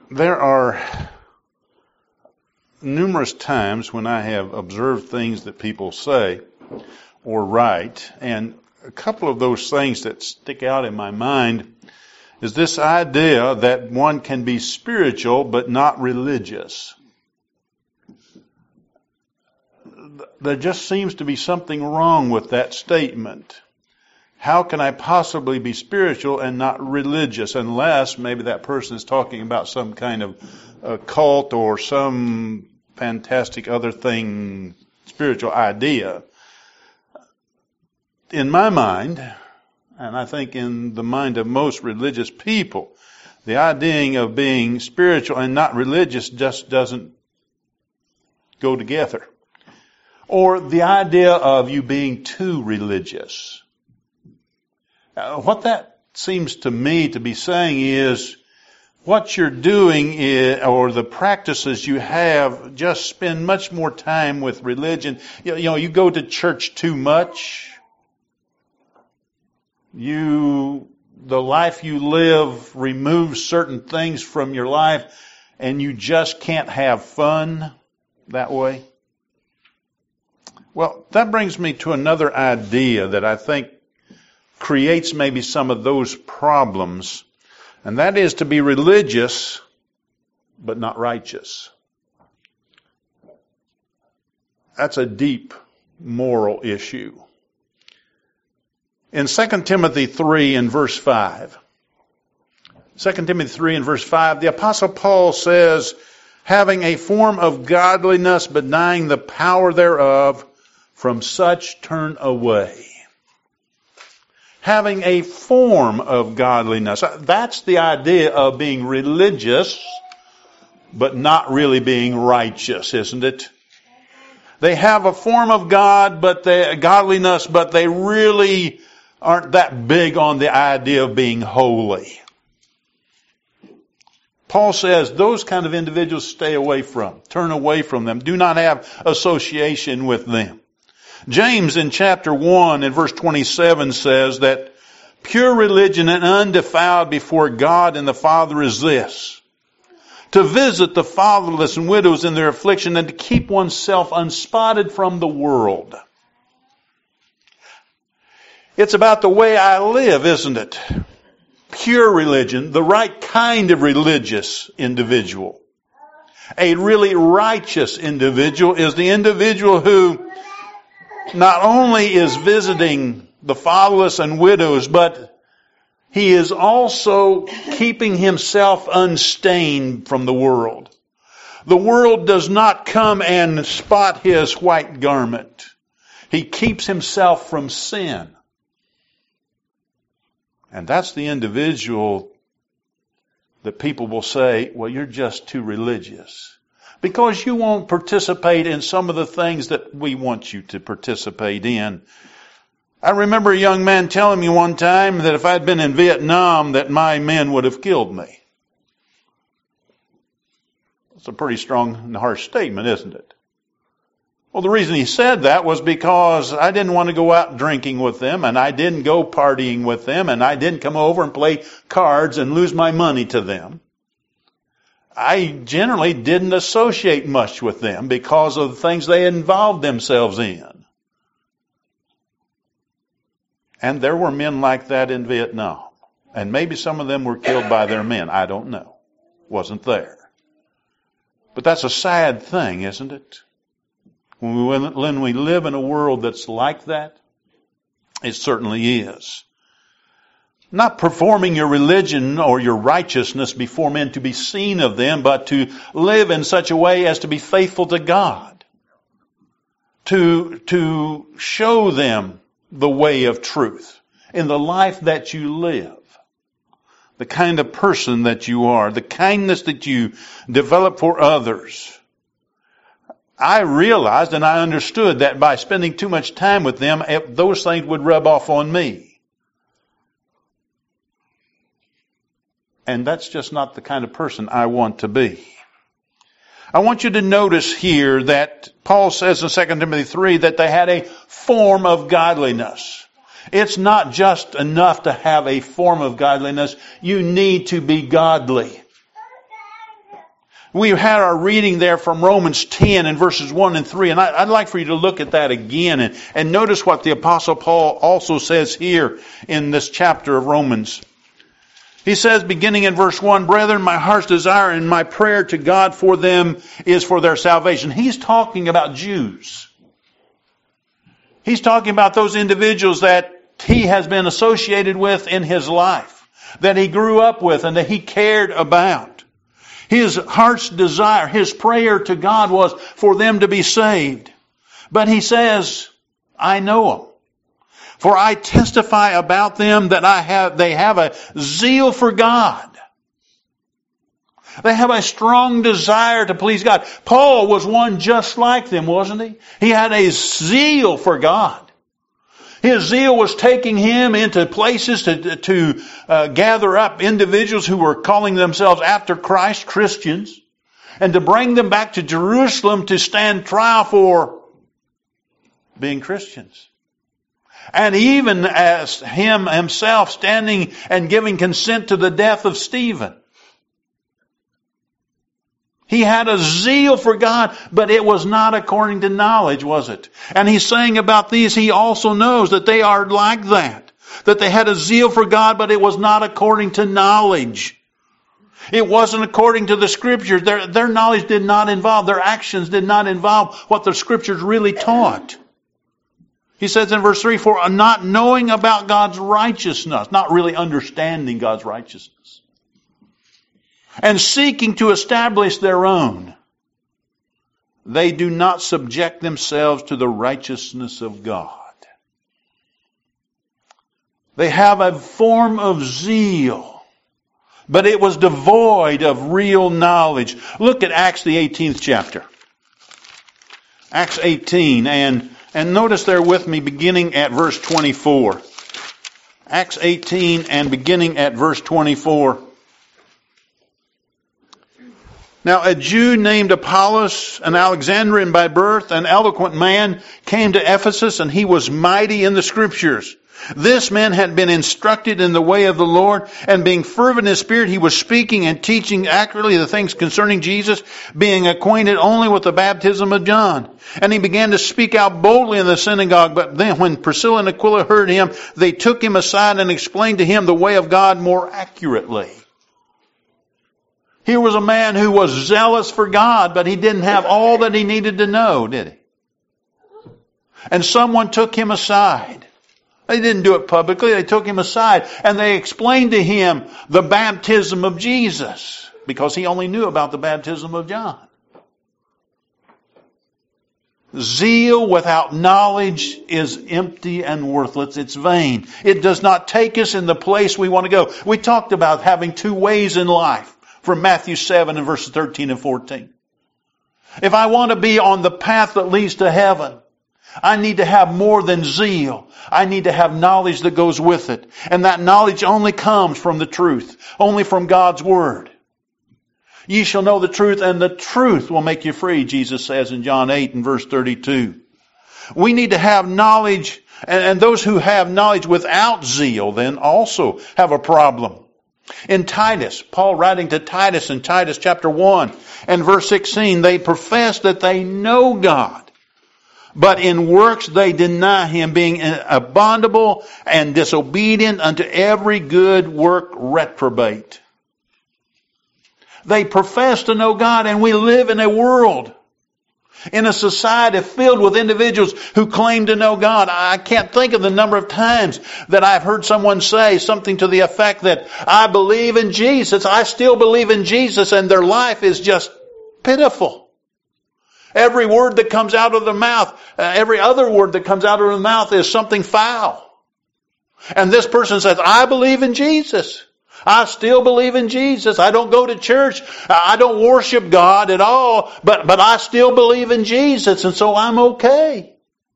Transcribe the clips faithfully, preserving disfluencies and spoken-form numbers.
There are numerous times when I have observed things that people say or write, and a couple of those things that stick out in my mind is this idea that one can be spiritual but not religious. There just seems to be something wrong with that statement. How can I possibly be spiritual and not religious, unless maybe that person is talking about some kind of a cult or some fantastic other thing, spiritual idea. In my mind, and I think in the mind of most religious people, the idea of being spiritual and not religious just doesn't go together. Or the idea of you being too religious. Uh, what that seems to me to be saying is what you're doing is, or the practices you have, just spend much more time with religion. You, you know, you go to church too much. You, the life you live removes certain things from your life, and you just can't have fun that way. Well, that brings me to another idea that I think creates maybe some of those problems, and that is to be religious but not righteous. That's a deep moral issue. In Second Timothy three and verse five, Second Timothy three and verse five, the Apostle Paul says, having a form of godliness but denying the power thereof, from such turn away. Having a form of godliness. That's the idea of being religious, but not really being righteous, isn't it? They have a form of God, but they, godliness, but they really aren't that big on the idea of being holy. Paul says those kind of individuals stay away from, turn away from them. Do not have association with them. James in chapter one and verse twenty-seven says that pure religion and undefiled before God and the Father is this: to visit the fatherless and widows in their affliction and to keep oneself unspotted from the world. It's about the way I live, isn't it? Pure religion, the right kind of religious individual. A really righteous individual is the individual who not only is visiting the fatherless and widows, but he is also keeping himself unstained from the world. The world does not come and spot his white garment. He keeps himself from sin. And that's the individual that people will say, well, you're just too religious. Because you won't participate in some of the things that we want you to participate in. I remember a young man telling me one time that if I'd been in Vietnam, that my men would have killed me. It's a pretty strong and harsh statement, isn't it? Well, the reason he said that was because I didn't want to go out drinking with them, and I didn't go partying with them, and I didn't come over and play cards and lose my money to them. I generally didn't associate much with them because of the things they involved themselves in. And there were men like that in Vietnam. And maybe some of them were killed by their men. I don't know. Wasn't there. But that's a sad thing, isn't it? When we, when we live in a world that's like that, it certainly is. Not performing your religion or your righteousness before men to be seen of them, but to live in such a way as to be faithful to God. To, to show them the way of truth in the life that you live. The kind of person that you are. The kindness that you develop for others. I realized and I understood that by spending too much time with them, those things would rub off on me. And that's just not the kind of person I want to be. I want you to notice here that Paul says in Second Timothy three that they had a form of godliness. It's not just enough to have a form of godliness. You need to be godly. We had our reading there from Romans ten and verses one and three, and I, I'd like for you to look at that again and, and notice what the Apostle Paul also says here in this chapter of Romans. He says, beginning in verse one, "Brethren, my heart's desire and my prayer to God for them is for their salvation." He's talking about Jews. He's talking about those individuals that he has been associated with in his life, that he grew up with and that he cared about. His heart's desire, his prayer to God was for them to be saved. But he says, "I know them. For I testify about them that I have, they have a zeal for God." They have a strong desire to please God. Paul was one just like them, wasn't he? He had a zeal for God. His zeal was taking him into places to, to uh, gather up individuals who were calling themselves after Christ Christians, and to bring them back to Jerusalem to stand trial for being Christians. And even as him himself standing and giving consent to the death of Stephen. He had a zeal for God, but it was not according to knowledge, was it? And he's saying about these, he also knows that they are like that. That they had a zeal for God, but it was not according to knowledge. It wasn't according to the Scriptures. Their, their knowledge did not involve, their actions did not involve what the Scriptures really taught. He says in verse three, "For not knowing about God's righteousness," not really understanding God's righteousness, "and seeking to establish their own, they do not subject themselves to the righteousness of God." They have a form of zeal, but it was devoid of real knowledge. Look at Acts the eighteenth chapter. Acts eighteen, and, and notice there with me beginning at verse twenty-four. Acts eighteen and beginning at verse twenty-four. "Now a Jew named Apollos, an Alexandrian by birth, an eloquent man, came to Ephesus, and he was mighty in the Scriptures. This man had been instructed in the way of the Lord, and being fervent in spirit, he was speaking and teaching accurately the things concerning Jesus, being acquainted only with the baptism of John. And he began to speak out boldly in the synagogue. But then when Priscilla and Aquila heard him, they took him aside and explained to him the way of God more accurately." Here was a man who was zealous for God, but he didn't have all that he needed to know, did he? And someone took him aside. They didn't do it publicly. They took him aside and they explained to him the baptism of Jesus, because he only knew about the baptism of John. Zeal without knowledge is empty and worthless. It's vain. It does not take us in the place we want to go. We talked about having two ways in life from Matthew seven and verses thirteen and fourteen. If I want to be on the path that leads to heaven, I need to have more than zeal. I need to have knowledge that goes with it. And that knowledge only comes from the truth. Only from God's Word. "Ye shall know the truth, and the truth will make you free," Jesus says in John eight and verse thirty-two. We need to have knowledge, and, and those who have knowledge without zeal then also have a problem. In Titus, Paul writing to Titus in Titus chapter one and verse sixteen, "They profess that they know God, but in works they deny Him, being abominable and disobedient unto every good work reprobate." They profess to know God, and we live in a world, in a society filled with individuals who claim to know God. I can't think of the number of times that I've heard someone say something to the effect that, "I believe in Jesus, I still believe in Jesus," and their life is just pitiful. Every word that comes out of their mouth, uh, every other word that comes out of their mouth is something foul. And this person says, "I believe in Jesus. I still believe in Jesus. I don't go to church. I don't worship God at all, but, but I still believe in Jesus, and so I'm okay."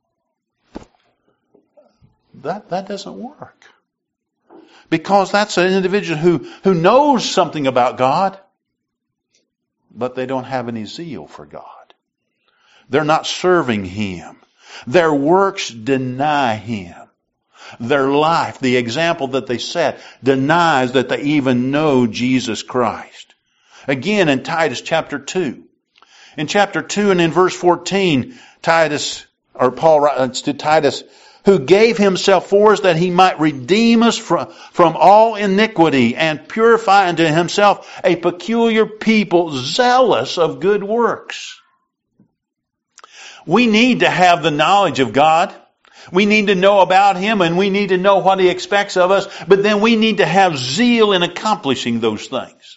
That, that doesn't work. Because that's an individual who, who knows something about God, but they don't have any zeal for God. They're not serving Him. Their works deny Him. Their life, the example that they set, denies that they even know Jesus Christ. Again in Titus chapter two. In chapter two and in verse fourteen, Titus, or Paul writes to Titus, who gave himself for us that he might redeem us from, from all iniquity and purify unto himself a peculiar people zealous of good works. We need to have the knowledge of God. We need to know about Him and we need to know what He expects of us, but then we need to have zeal in accomplishing those things.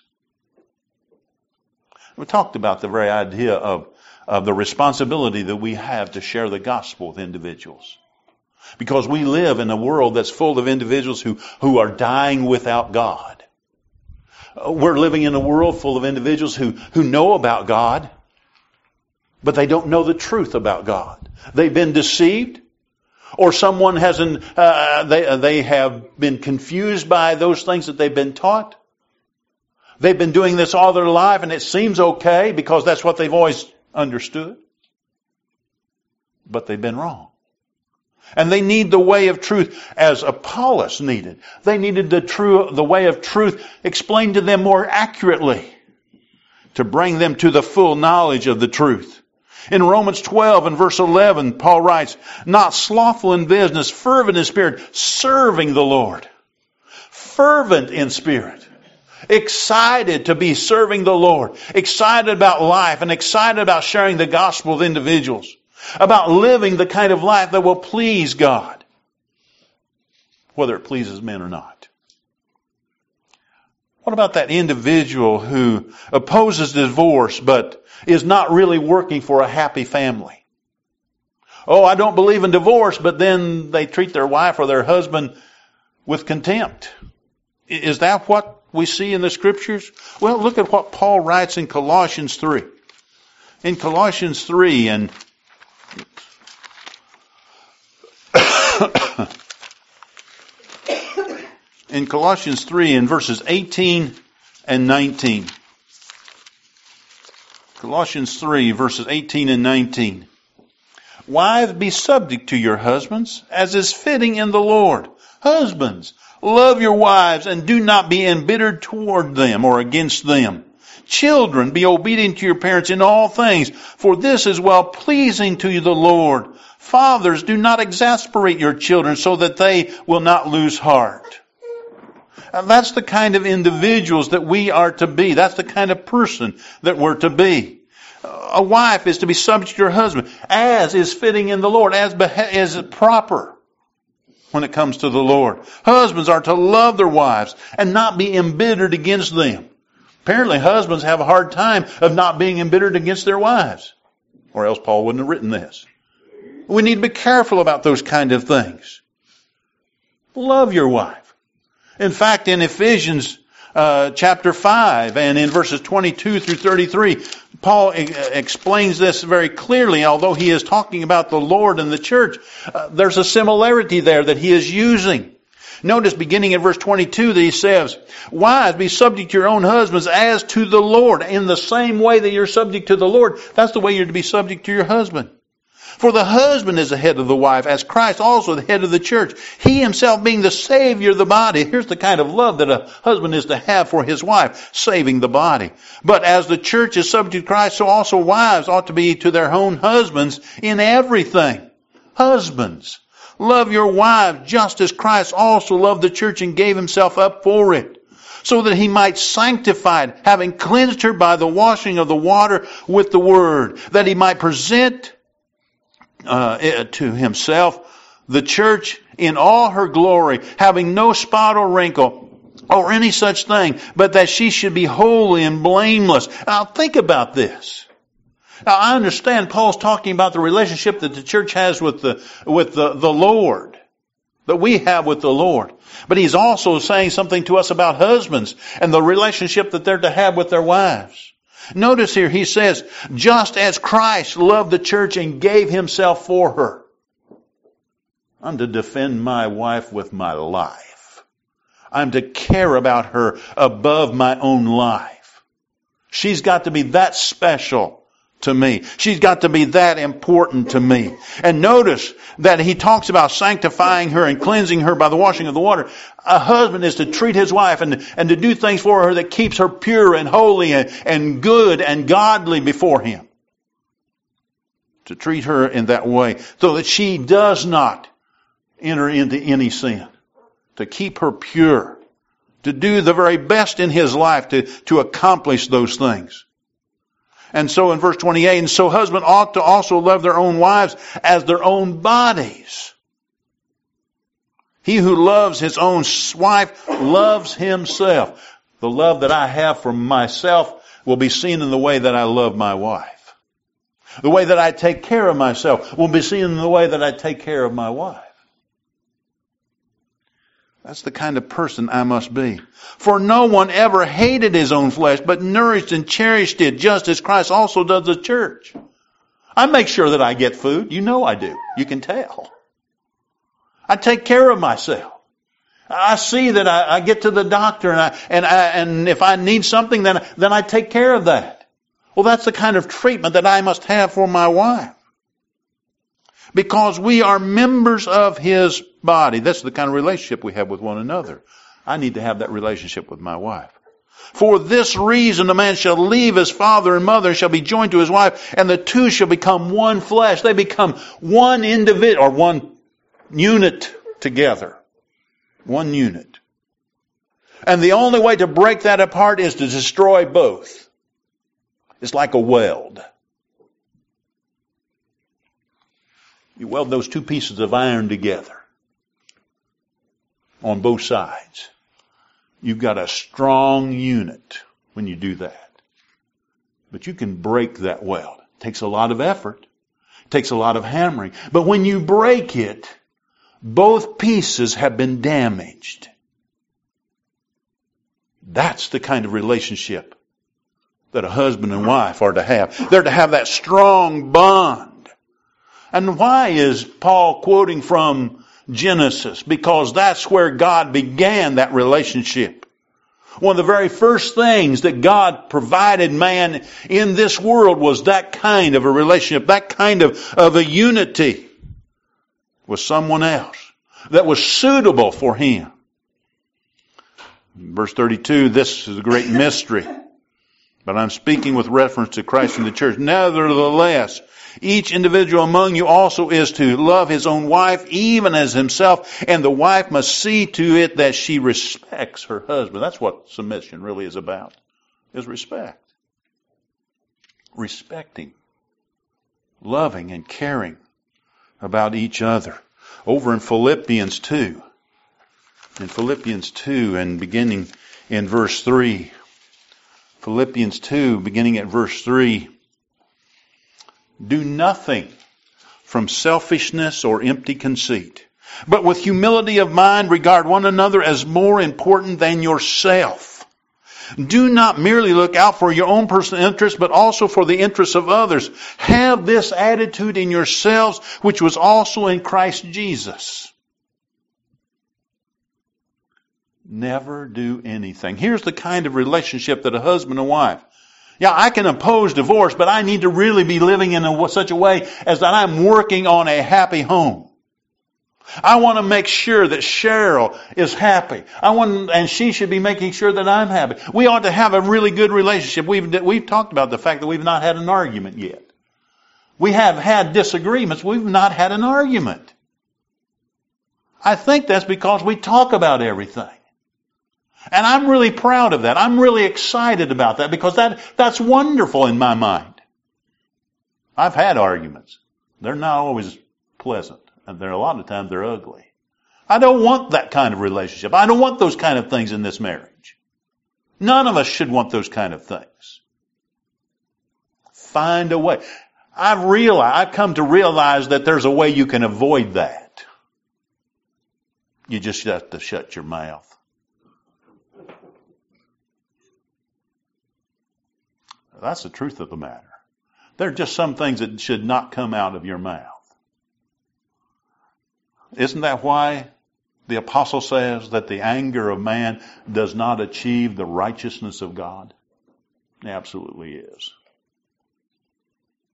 We talked about the very idea of, of the responsibility that we have to share the gospel with individuals. Because we live in a world that's full of individuals who, who are dying without God. We're living in a world full of individuals who, who know about God, but they don't know the truth about God. They've been deceived, or someone hasn't, uh, they, they have been confused by those things that they've been taught. They've been doing this all their life and it seems okay because that's what they've always understood. But they've been wrong. And they need the way of truth as Apollos needed. They needed the true, the way of truth explained to them more accurately to bring them to the full knowledge of the truth. In Romans twelve and verse eleven, Paul writes, not slothful in business, fervent in spirit, serving the Lord. Fervent in spirit. Excited to be serving the Lord. Excited about life and excited about sharing the gospel with individuals. About living the kind of life that will please God. Whether it pleases men or not. What about that individual who opposes divorce but is not really working for a happy family? Oh, I don't believe in divorce, but then they treat their wife or their husband with contempt. Is that what we see in the Scriptures? Well, look at what Paul writes in Colossians three. In Colossians three and in Colossians three in verses eighteen and nineteen. Colossians three verses eighteen and nineteen. Wives, be subject to your husbands, as is fitting in the Lord. Husbands, love your wives and do not be embittered toward them or against them. Children, be obedient to your parents in all things, for this is well pleasing to you, the Lord. Fathers, do not exasperate your children so that they will not lose heart. And that's the kind of individuals that we are to be. That's the kind of person that we're to be. A wife is to be subject to her husband, as is fitting in the Lord, as is proper when it comes to the Lord. Husbands are to love their wives and not be embittered against them. Apparently husbands have a hard time of not being embittered against their wives. Or else Paul wouldn't have written this. We need to be careful about those kind of things. Love your wife. In fact, in Ephesians uh, chapter five and in verses twenty-two through thirty-three, Paul e- explains this very clearly. Although he is talking about the Lord and the church, uh, there's a similarity there that he is using. Notice beginning in verse twenty-two that he says, wives, be subject to your own husbands as to the Lord. In the same way that you're subject to the Lord, that's the way you're to be subject to your husband. For the husband is the head of the wife, as Christ also the head of the church. He himself being the Savior of the body. Here's the kind of love that a husband is to have for his wife, saving the body. But as the church is subject to Christ, so also wives ought to be to their own husbands in everything. Husbands, love your wives just as Christ also loved the church and gave himself up for it, so that he might sanctify it, having cleansed her by the washing of the water with the word, that he might present Uh, to himself the church in all her glory, having no spot or wrinkle or any such thing, but that she should be holy and blameless. Now think about this. Now I understand Paul's talking about the relationship that the church has with the with the, the Lord, that we have with the Lord. But he's also saying something to us about husbands and the relationship that they're to have with their wives. Notice here he says, just as Christ loved the church and gave himself for her. I'm to defend my wife with my life. I'm to care about her above my own life. She's got to be that special to me. She's got to be that important to me. And notice that he talks about sanctifying her and cleansing her by the washing of the water. A husband is to treat his wife and, and to do things for her that keeps her pure and holy and, and good and godly before him. To treat her in that way so that she does not enter into any sin. To keep her pure. To do the very best in his life to, to accomplish those things. And so in verse twenty-eight, and so husbands ought to also love their own wives as their own bodies. He who loves his own wife loves himself. The love that I have for myself will be seen in the way that I love my wife. The way that I take care of myself will be seen in the way that I take care of my wife. That's the kind of person I must be. For no one ever hated his own flesh, but nourished and cherished it, just as Christ also does the church. I make sure that I get food. You know I do. You can tell. I take care of myself. I see that I, I get to the doctor, and I, and I, and if I need something, then then I take care of that. Well, that's the kind of treatment that I must have for my wife. Because we are members of his body. That's the kind of relationship we have with one another. I need to have that relationship with my wife. For this reason, a man shall leave his father and mother and shall be joined to his wife, and the two shall become one flesh. They become one individual, or one unit together. One unit. And the only way to break that apart is to destroy both. It's like a weld. You weld those two pieces of iron together on both sides. You've got a strong unit when you do that. But you can break that weld. It takes a lot of effort. It takes a lot of hammering. But when you break it, both pieces have been damaged. That's the kind of relationship that a husband and wife are to have. They're to have that strong bond. And why is Paul quoting from Genesis? Because that's where God began that relationship. One of the very first things that God provided man in this world was that kind of a relationship, that kind of, of a unity with someone else that was suitable for him. Verse thirty-two, this is a great mystery, but I'm speaking with reference to Christ and the church. Nevertheless, each individual among you also is to love his own wife even as himself, and the wife must see to it that she respects her husband. That's what submission really is about, is respect. Respecting, loving and caring about each other. Over in Philippians two, in Philippians two and beginning in verse three, Philippians two beginning at verse three, do nothing from selfishness or empty conceit, but with humility of mind regard one another as more important than yourself. Do not merely look out for your own personal interests, but also for the interests of others. Have this attitude in yourselves, which was also in Christ Jesus. Never do anything. Here's the kind of relationship that a husband and wife. Yeah, I can oppose divorce, but I need to really be living in a, such a way as that I'm working on a happy home. I want to make sure that Cheryl is happy. I want, and she should be making sure that I'm happy. We ought to have a really good relationship. We've, we've talked about the fact that we've not had an argument yet. We have had disagreements. We've not had an argument. I think that's because we talk about everything. And I'm really proud of that. I'm really excited about that because that, that's wonderful in my mind. I've had arguments. They're not always pleasant. And there are a lot of times they're ugly. I don't want that kind of relationship. I don't want those kind of things in this marriage. None of us should want those kind of things. Find a way. I've realized, I've come to realize that there's a way you can avoid that. You just have to shut your mouth. That's the truth of the matter. There are just some things that should not come out of your mouth. Isn't that why the apostle says that the anger of man does not achieve the righteousness of God? It absolutely is.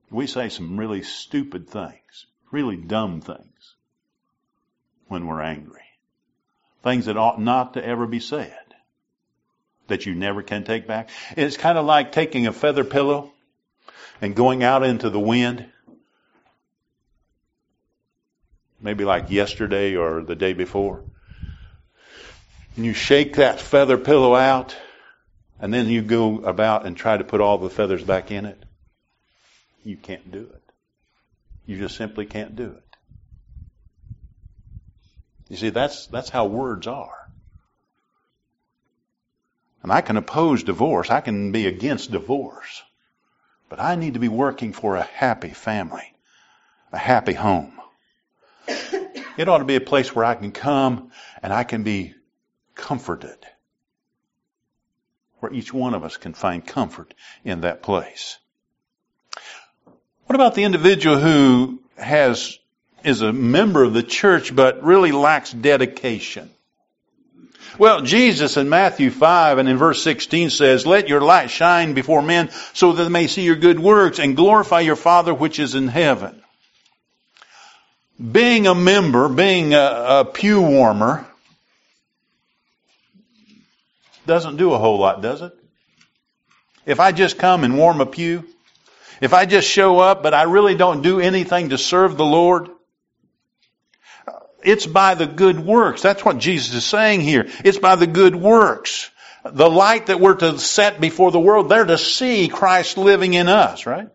We say some really stupid things, really dumb things when we're angry. Things that ought not to ever be said, that you never can take back. It's kind of like taking a feather pillow and going out into the wind, maybe like yesterday or the day before. And you shake that feather pillow out, and then you go about and try to put all the feathers back in it. You can't do it. You just simply can't do it. You see, that's that's how words are. And I can oppose divorce. I can be against divorce. But I need to be working for a happy family, a happy home. It ought to be a place where I can come and I can be comforted. Where each one of us can find comfort in that place. What about the individual who has is a member of the church but really lacks dedication? Well, Jesus in Matthew five and in verse sixteen says, "Let your light shine before men so that they may see your good works and glorify your Father which is in heaven." Being a member, being a, a pew warmer, doesn't do a whole lot, does it? If I just come and warm a pew, if I just show up but I really don't do anything to serve the Lord, it's by the good works. That's what Jesus is saying here. It's by the good works. The light that we're to set before the world, they're to see Christ living in us, right?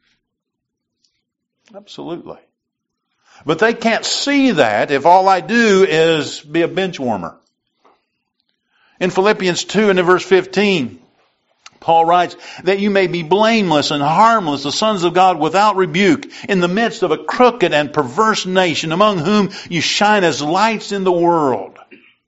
Absolutely. But they can't see that if all I do is be a bench warmer. In Philippians two and in verse fifteen, Paul writes, "That you may be blameless and harmless, the sons of God without rebuke, in the midst of a crooked and perverse nation, among whom you shine as lights in the world."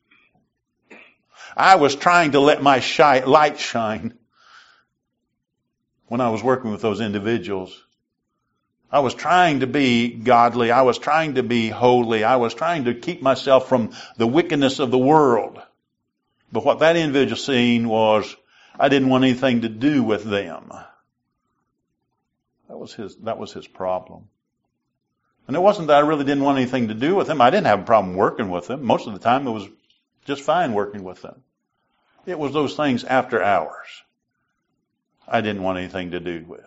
I was trying to let my shi- light shine when I was working with those individuals. I was trying to be godly. I was trying to be holy. I was trying to keep myself from the wickedness of the world. But what that individual seen was, I didn't want anything to do with them. That was his, that was his problem. And it wasn't that I really didn't want anything to do with them. I didn't have a problem working with them. Most of the time it was just fine working with them. It was those things after hours I didn't want anything to do with.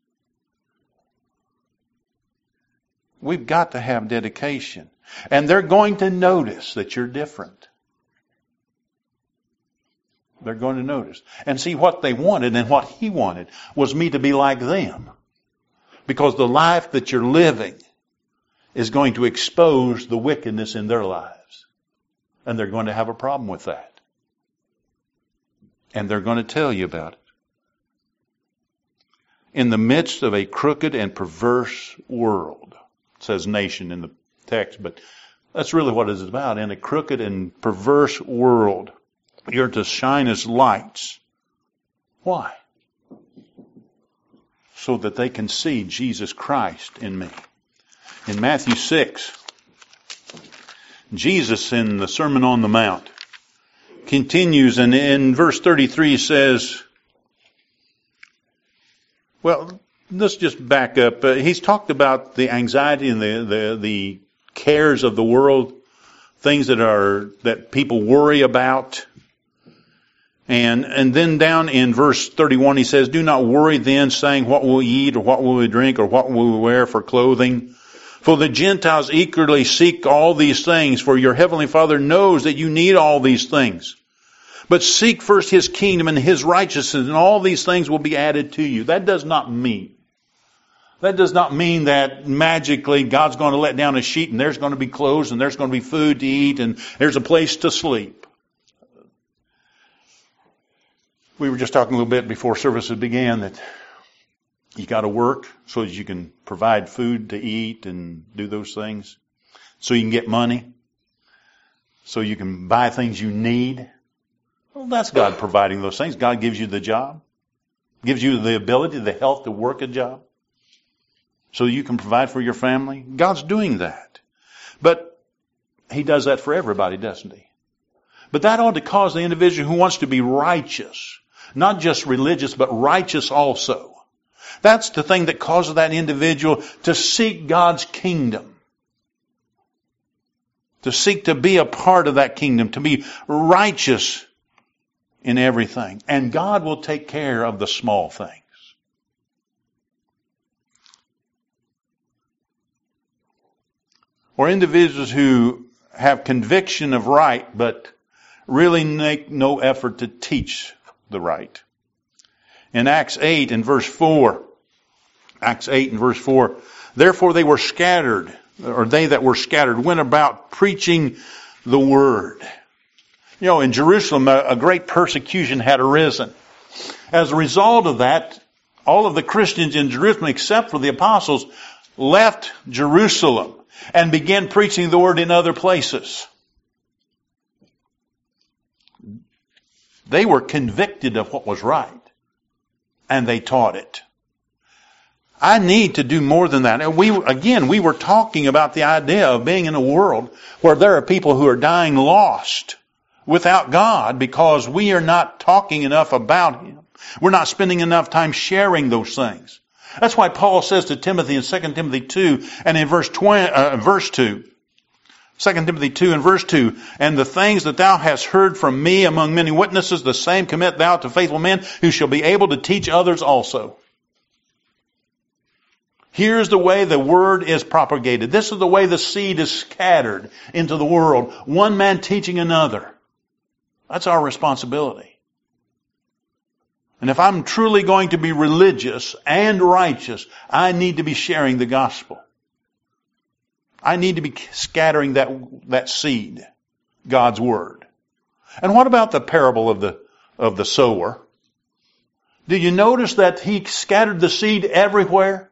We've got to have dedication. And they're going to notice that you're different. They're going to notice. And see, what they wanted and what he wanted was me to be like them. Because the life that you're living is going to expose the wickedness in their lives. And they're going to have a problem with that. And they're going to tell you about it. In the midst of a crooked and perverse world. It says nation in the text, but that's really what it's about. In a crooked and perverse world, you're to shine as lights. Why? So that they can see Jesus Christ in me. In Matthew six, Jesus in the Sermon on the Mount continues, and in verse thirty-three says, well, let's just back up. Uh, he's talked about the anxiety and the, the, the cares of the world, things that are, that people worry about. And, and then down in verse thirty-one, he says, "Do not worry then, saying, what will we eat, or what will we drink, or what will we wear for clothing? For the Gentiles eagerly seek all these things, for your heavenly Father knows that you need all these things. But seek first his kingdom and his righteousness, and all these things will be added to you." That does not mean, that does not mean that magically God's going to let down a sheet and there's going to be clothes and there's going to be food to eat and there's a place to sleep. We were just talking a little bit before services began that you got to work so that you can provide food to eat and do those things. So you can get money. So you can buy things you need. Well, that's God providing those things. God gives you the job. Gives you the ability, the health to work a job. So you can provide for your family. God's doing that. But he does that for everybody, doesn't he? But that ought to cause the individual who wants to be righteous, not just religious, but righteous also. That's the thing that causes that individual to seek God's kingdom. To seek to be a part of that kingdom, to be righteous in everything. And God will take care of the small things. Or individuals who have conviction of right, but really make no effort to teach the right. In Acts eight and verse four, Acts eight and verse four, therefore they were scattered, or they that were scattered went about preaching the word. You know, in Jerusalem, a, a great persecution had arisen. As a result of that, all of the Christians in Jerusalem, except for the apostles, left Jerusalem and began preaching the word in other places. They were convicted of what was right, and they taught it. I need to do more than that. And we, again, we were talking about the idea of being in a world where there are people who are dying lost without God because we are not talking enough about Him. We're not spending enough time sharing those things. That's why Paul says to Timothy in Second Timothy two and in verse twenty, uh, verse two, Second Timothy two and verse two, and the things that thou hast heard from me among many witnesses, the same commit thou to faithful men who shall be able to teach others also. Here's the way the word is propagated. This is the way the seed is scattered into the world. One man teaching another. That's our responsibility. And if I'm truly going to be religious and righteous, I need to be sharing the gospel. I need to be scattering that, that seed, God's word. And what about the parable of the, of the sower? Do you notice that he scattered the seed everywhere?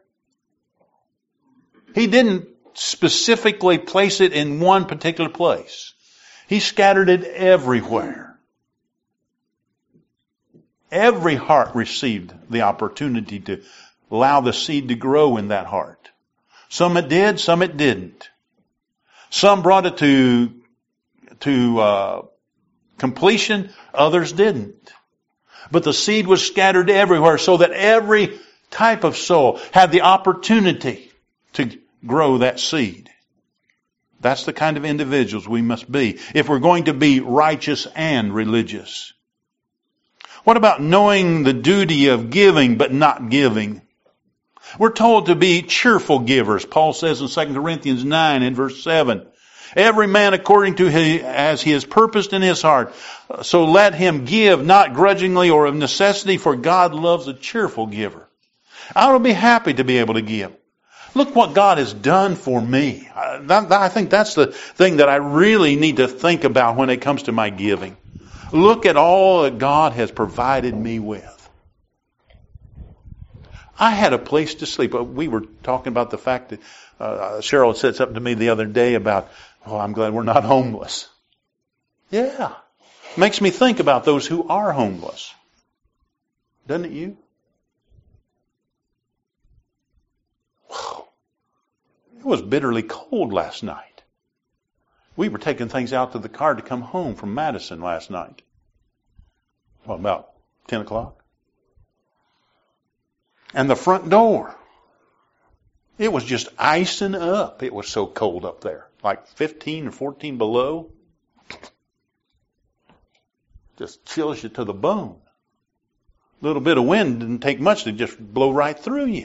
He didn't specifically place it in one particular place. He scattered it everywhere. Every heart received the opportunity to allow the seed to grow in that heart. Some it did, some it didn't. Some brought it to, to uh, completion, others didn't. But the seed was scattered everywhere so that every type of soul had the opportunity to grow that seed. That's the kind of individuals we must be if we're going to be righteous and religious. What about knowing the duty of giving but not giving? We're told to be cheerful givers. Paul says in Second Corinthians nine and verse seven, every man according to his, as he has purposed in his heart, so let him give, not grudgingly or of necessity, for God loves a cheerful giver. I will be happy to be able to give. Look what God has done for me. I think that's the thing that I really need to think about when it comes to my giving. Look at all that God has provided me with. I had a place to sleep. We were talking about the fact that uh, Cheryl said something to me the other day about, oh, I'm glad we're not homeless. Yeah. Makes me think about those who are homeless. Doesn't it you? Wow. It was bitterly cold last night. We were taking things out to the car to come home from Madison last night. What, about ten o'clock? And the front door, it was just icing up. It was so cold up there. Like fifteen or fourteen below. Just chills you to the bone. A little bit of wind didn't take much to just blow right through you.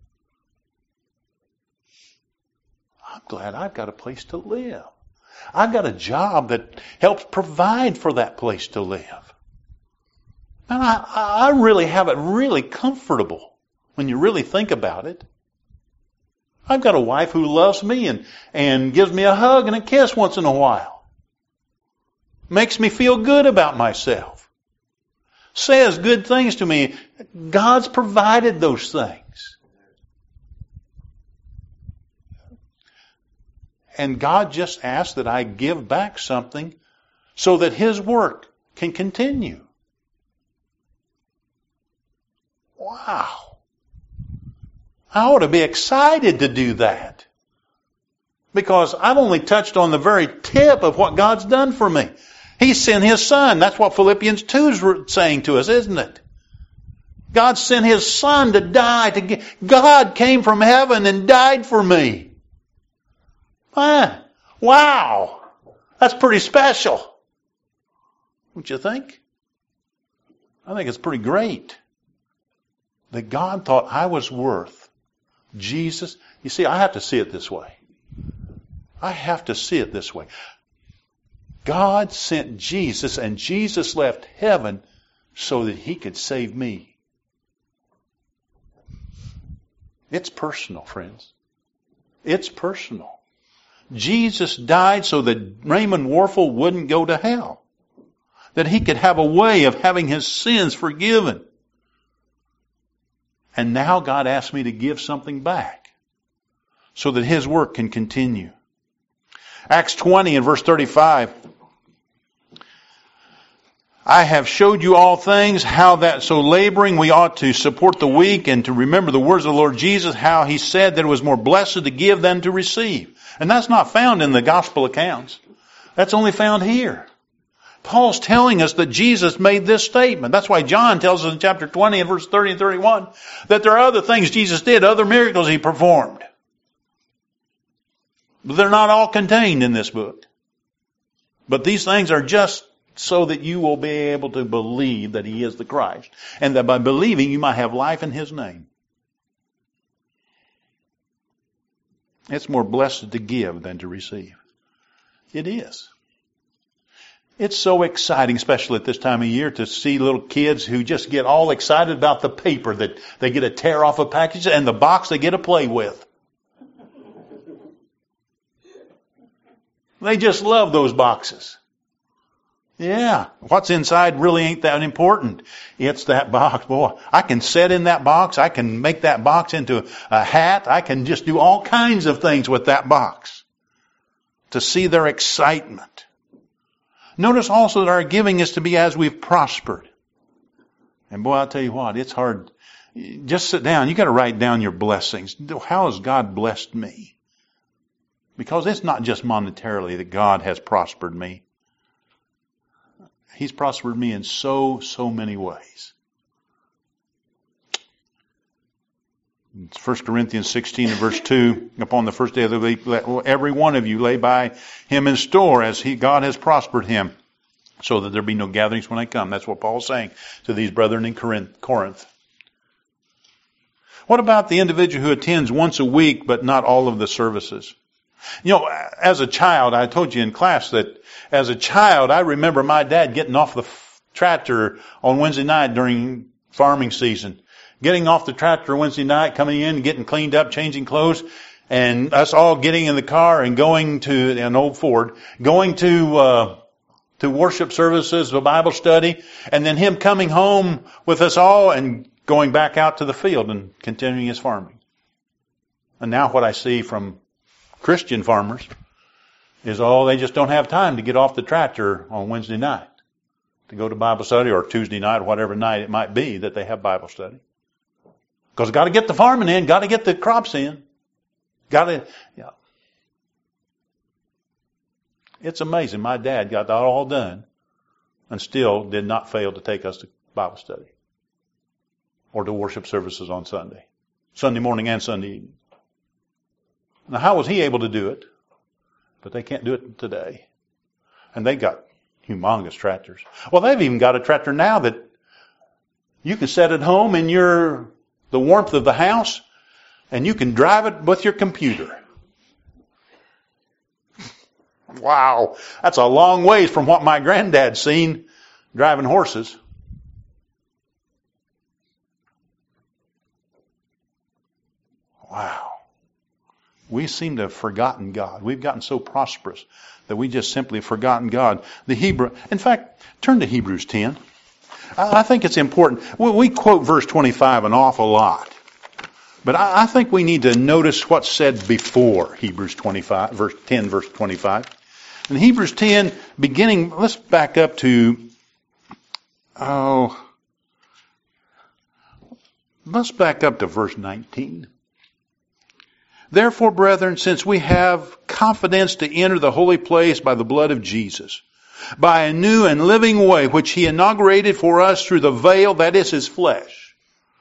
I'm glad I've got a place to live. I've got a job that helps provide for that place to live. And I, I really have it really comfortable when you really think about it. I've got a wife who loves me and, and gives me a hug and a kiss once in a while. Makes me feel good about myself. Says good things to me. God's provided those things. And God just asks that I give back something so that His work can continue. Wow. I ought to be excited to do that. Because I've only touched on the very tip of what God's done for me. He sent His Son. That's what Philippians two is saying to us, isn't it? God sent His Son to die. To get, God came from heaven and died for me. Man, wow. That's pretty special. Don't you think? I think it's pretty great that God thought I was worth Jesus. You see, I have to see it this way. I have to see it this way. God sent Jesus, and Jesus left heaven so that He could save me. It's personal, friends. It's personal. Jesus died so that Raymond Warfel wouldn't go to hell. That he could have a way of having his sins forgiven. And now God asked me to give something back so that His work can continue. Acts twenty and verse thirty-five. I have showed you all things, how that so laboring we ought to support the weak and to remember the words of the Lord Jesus, how He said that it was more blessed to give than to receive. And that's not found in the gospel accounts. That's only found here. Paul's telling us that Jesus made this statement. That's why John tells us in chapter twenty and verse thirty and thirty-one that there are other things Jesus did, other miracles He performed. But they're not all contained in this book. But these things are just so that you will be able to believe that He is the Christ. And that by believing you might have life in His name. It's more blessed to give than to receive. It is. It's so exciting, especially at this time of year, to see little kids who just get all excited about the paper that they get to tear off a package and the box they get to play with. They just love those boxes. Yeah, what's inside really ain't that important. It's that box. Boy, I can set in that box. I can make that box into a hat. I can just do all kinds of things with that box. To see their excitement. Notice also that our giving is to be as we've prospered. And boy, I'll tell you what, it's hard. Just sit down. You got to write down your blessings. How has God blessed me? Because it's not just monetarily that God has prospered me. He's prospered me in so, so many ways. It's First Corinthians sixteen and verse two. Upon the first day of the week, let every one of you lay by him in store as he, God has prospered him, so that there be no gatherings when I come. That's what Paul's saying to these brethren in Corinth. What about the individual who attends once a week but not all of the services? You know, as a child, I told you in class that as a child, I remember my dad getting off the tractor on Wednesday night during farming season. Getting off the tractor Wednesday night, coming in, getting cleaned up, changing clothes, and us all getting in the car and going to an old Ford, going to uh, to worship services, a Bible study, and then him coming home with us all and going back out to the field and continuing his farming. And now what I see from Christian farmers is, oh, they just don't have time to get off the tractor on Wednesday night to go to Bible study, or Tuesday night, or whatever night it might be that they have Bible study. Because got to get the farming in, got to get the crops in. Got to, yeah. It's amazing. My dad got that all done and still did not fail to take us to Bible study or to worship services on Sunday. Sunday morning and Sunday evening. Now, how was he able to do it? But they can't do it today. And they got humongous tractors. Well, they've even got a tractor now that you can set at home in your the warmth of the house, and you can drive it with your computer. Wow, that's a long ways from what my granddad seen driving horses. Wow. We seem to have forgotten God. We've gotten so prosperous that we just simply have forgotten God. The Hebrew, in fact, turn to Hebrews ten. I think it's important. We quote verse twenty-five an awful lot. But I think we need to notice what's said before Hebrews twenty-five, verse ten, verse twenty-five. In Hebrews ten, beginning, let's back up to, oh, let's back up to verse nineteen. Therefore, brethren, since we have confidence to enter the holy place by the blood of Jesus, by a new and living way which he inaugurated for us through the veil, that is his flesh.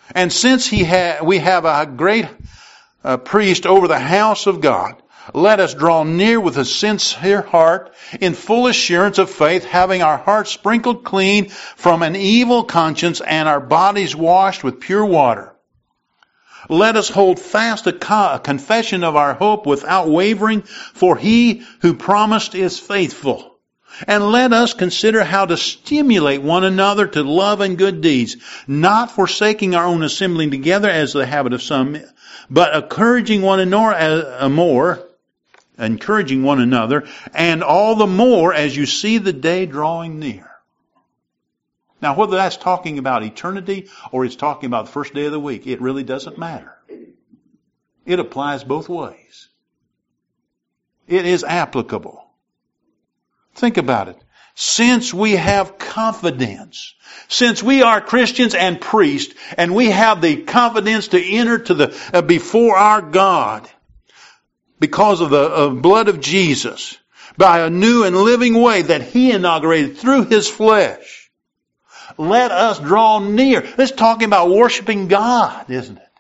And since he ha- we have a great uh, priest over the house of God, let us draw near with a sincere heart, in full assurance of faith, having our hearts sprinkled clean from an evil conscience and our bodies washed with pure water. Let us hold fast a, co- a confession of our hope without wavering, for he who promised is faithful. And let us consider how to stimulate one another to love and good deeds, not forsaking our own assembling together as the habit of some, but encouraging one another more, encouraging one another, and all the more as you see the day drawing near. Now, whether that's talking about eternity or it's talking about the first day of the week, it really doesn't matter. It applies both ways. It is applicable. Think about it. Since we have confidence, since we are Christians and priests, and we have the confidence to enter to the uh, before our God because of the uh, blood of Jesus, by a new and living way that He inaugurated through His flesh, let us draw near. It's talking about worshiping God, isn't it?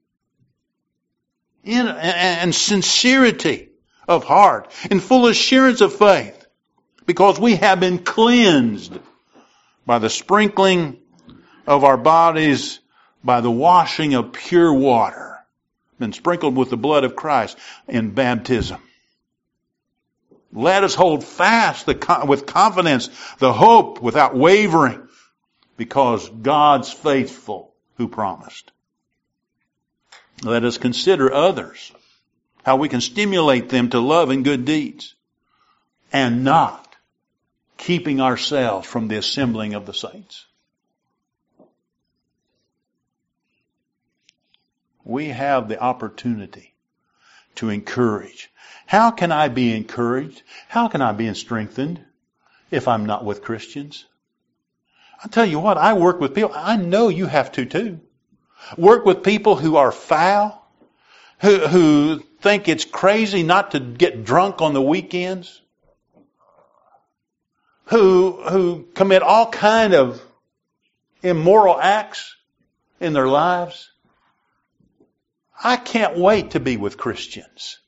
In and, and sincerity of heart, in full assurance of faith. Because we have been cleansed by the sprinkling of our bodies, by the washing of pure water, been sprinkled with the blood of Christ in baptism. Let us hold fast the, with confidence the hope without wavering, because God's faithful who promised. Let us consider others, how we can stimulate them to love and good deeds, and not keeping ourselves from the assembling of the saints. We have the opportunity to encourage. How can I be encouraged? How can I be strengthened if I'm not with Christians? I'll tell you what, I work with people, I know you have to too. Work with people who are foul, who, who think it's crazy not to get drunk on the weekends, who who commit all kind of immoral acts in their lives. I can't wait to be with Christians.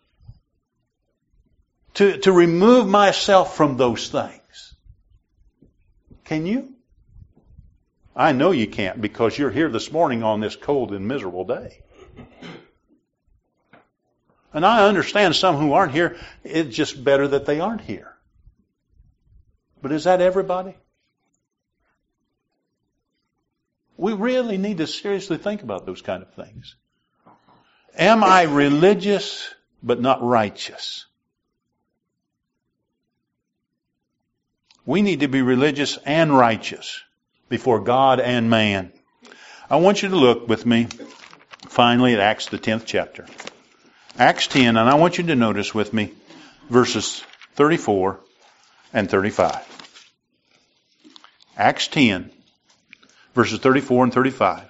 To, to remove myself from those things. Can you? I know you can't, because you're here this morning on this cold and miserable day. And I understand some who aren't here, it's just better that they aren't here. But is that everybody? We really need to seriously think about those kind of things. Am I religious but not righteous? We need to be religious and righteous before God and man. I want you to look with me finally at Acts the tenth chapter. Acts ten, and I want you to notice with me verses thirty-four and thirty-five. Acts ten, verses thirty-four and thirty-five.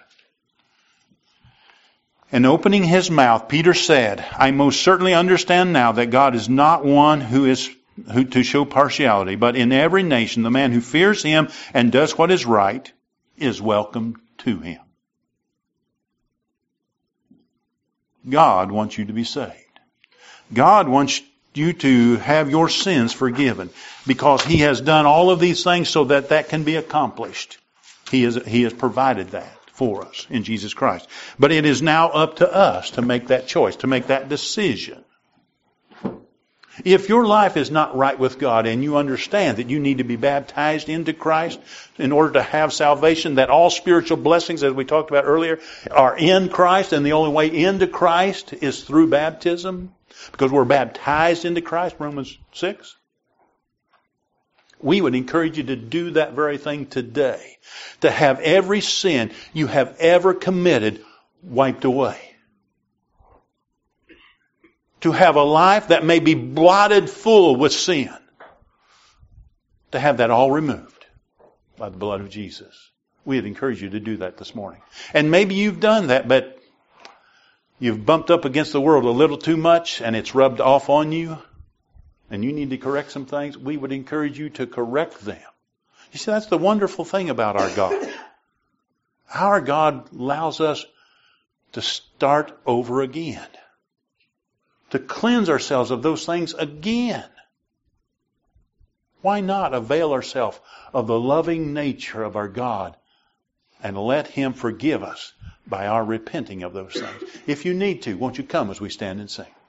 And opening his mouth, Peter said, I most certainly understand now that God is not one who is who to show partiality, but in every nation the man who fears Him and does what is right is welcome to Him. God wants you to be saved. God wants you to have your sins forgiven, because He has done all of these things so that that can be accomplished. He has, He has provided that for us in Jesus Christ. But it is now up to us to make that choice, to make that decision. If your life is not right with God and you understand that you need to be baptized into Christ in order to have salvation, that all spiritual blessings, as we talked about earlier, are in Christ, and the only way into Christ is through baptism, because we're baptized into Christ, Romans six. We would encourage you to do that very thing today. To have every sin you have ever committed wiped away. To have a life that may be blotted full with sin. To have that all removed by the blood of Jesus. We'd encourage you to do that this morning. And maybe you've done that, but you've bumped up against the world a little too much and it's rubbed off on you, and you need to correct some things. We would encourage you to correct them. You see, that's the wonderful thing about our God. Our God allows us to start over again, to cleanse ourselves of those things again. Why not avail ourselves of the loving nature of our God and let Him forgive us by our repenting of those things? If you need to, won't you come as we stand and sing?